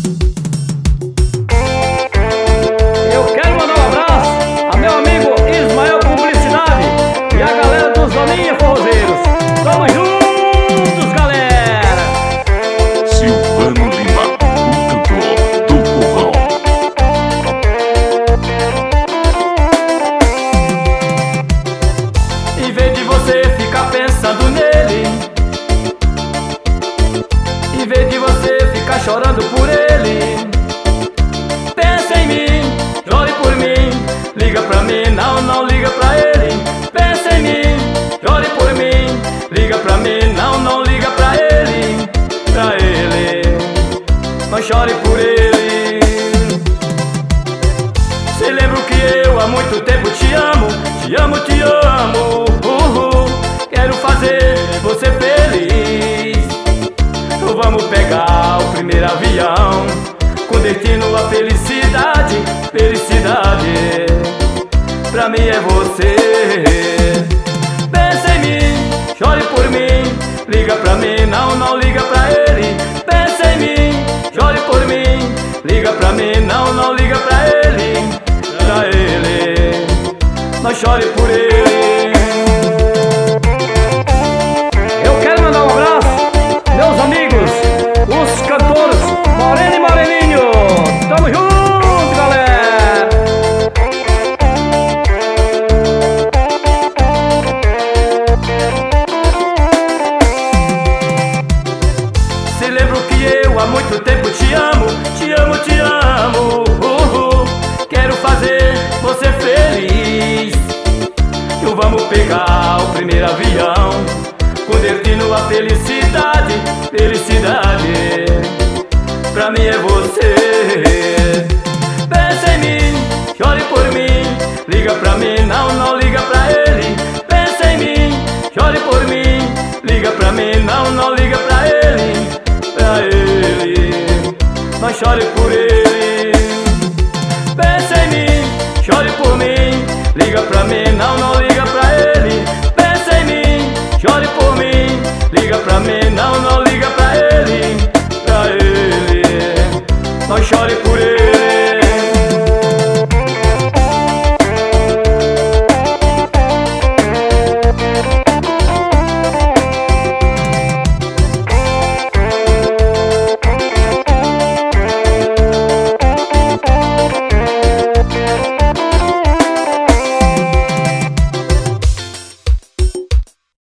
Eu quero mandar um abraço a meu amigo Ismael Publicidade e a galera dos Doninha Forrozeiros. Tamo juntos, galera! Silvano Lima, o cantor do povão. Em vez de você ficar pensando nele, em vez de você ficar chorando por ele, pensa em mim, chore por mim, liga pra mim, não liga pra ele. Pensa em mim, chore por mim, liga pra mim, não liga pra ele, não chore por ele. Se lembra que eu há muito tempo te amo, te amo, te amo. Quero fazer você feliz. Vamos pegar o primeiro avião com destino à felicidade, felicidade. Pra mim é você. Pensa em mim, chore por mim, liga pra mim, não liga pra ele. Pensa em mim, chore por mim, liga pra mim, não liga pra ele, não chore por ele. Eu quero mandar um abraço, meus amigos, os cantores Moreno e Moreninho. Tamo junto, galera! Se lembra que eu há muito tempo te amo, te amo, te amo. Quero fazer você feliz. Vamos pegar o primeiro avião com destino à felicidade, felicidade. Pra mim é você. Pensa em mim, chore por mim, liga pra mim, não liga pra ele. Pensa em mim, chore por mim, liga pra mim, não liga pra ele, não chore por ele. Pensa em mim, chore por mim, liga pra mim, não